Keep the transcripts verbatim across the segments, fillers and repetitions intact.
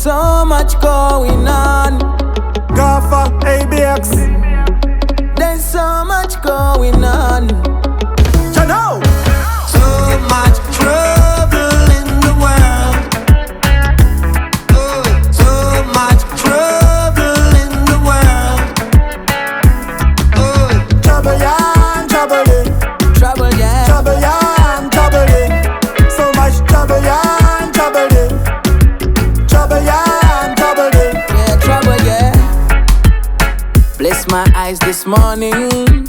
so much going on. Gaffer, A B X. There's so much going on. Chano. So much trouble in the world. Oh, so much trouble in the world. Oh, Trouble, yeah, trouble, in. Trouble, yeah. Trouble, yeah, trouble, in. So much trouble, yeah, trouble, in. Trouble, yeah, trouble, in. Yeah, trouble, yeah. Bless my eyes this morning.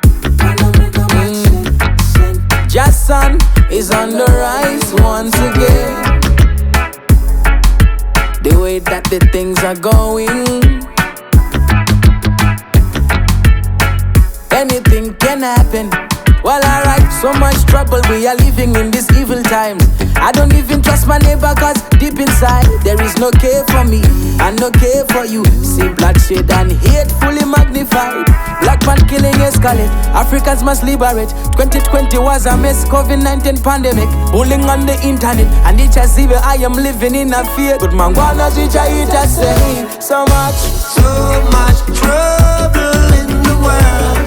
Just sun is on the rise once again. The way that the things are going, anything can happen. Well, alright, so much trouble, we are living in these evil times. I don't even trust my neighbor, cause deep inside there is no care for me and no care for you. See bloodshed and hate fully magnified. Black man killing escalate, Africans must liberate. Twenty twenty was a mess, COVID nineteen pandemic. Bullying on the internet, and each as even I am living in a fear. Good man, wanna switch I eat a say so much. so much trouble in the world.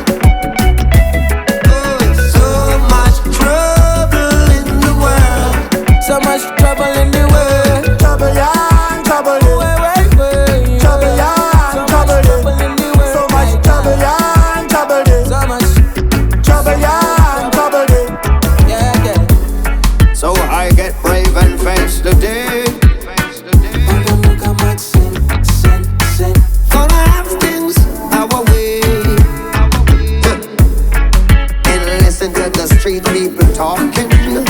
Oh, so much trouble in the world. So much trouble in the world. Trouble, yeah, trouble, in. Wait, wait, wait. Trouble, yeah, So trouble, much in. trouble in the world. So much trouble, yeah, trouble, in. So much, Trouble, yeah, trouble, in. yeah, yeah. So I get brave and face the day. Gonna have things our way. And listen to the street people talking.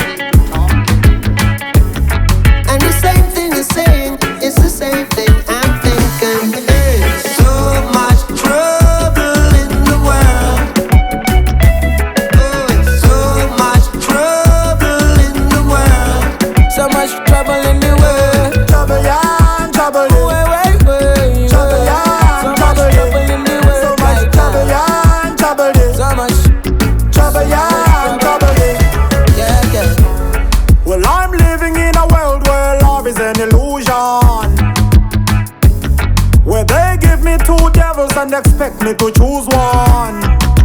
And the same thing is saying, it's the same thing I'm thinking. Hey, so much trouble in the world. Oh, so much trouble in the world. So much trouble in the world. Trouble, yeah, trouble, in. Wait, wait, wait. Trouble, yeah, So much trouble, in. trouble in the world. So much right trouble, now. yeah, trouble, in. So much, Trouble, yeah, trouble, in. yeah, yeah. Well, I'm living in a world where love is an illusion, where they give me two devils and expect me to choose one.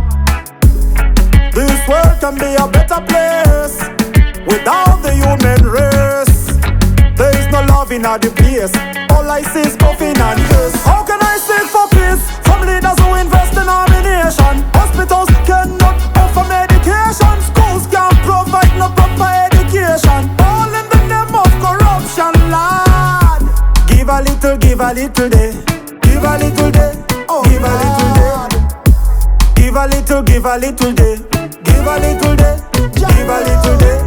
This world can be a better place without the human race. There is no love in the place. All I see is coffin and piss. How can I seek for peace from leaders who invest in our nation? Hospitals cannot offer medication. Schools can't provide no proper education. All in the name of corruption, lad. Give a little, give a little day. Give a little day. Oh, give a little day. Give a little, give a little day. Give a little day. Give a little day.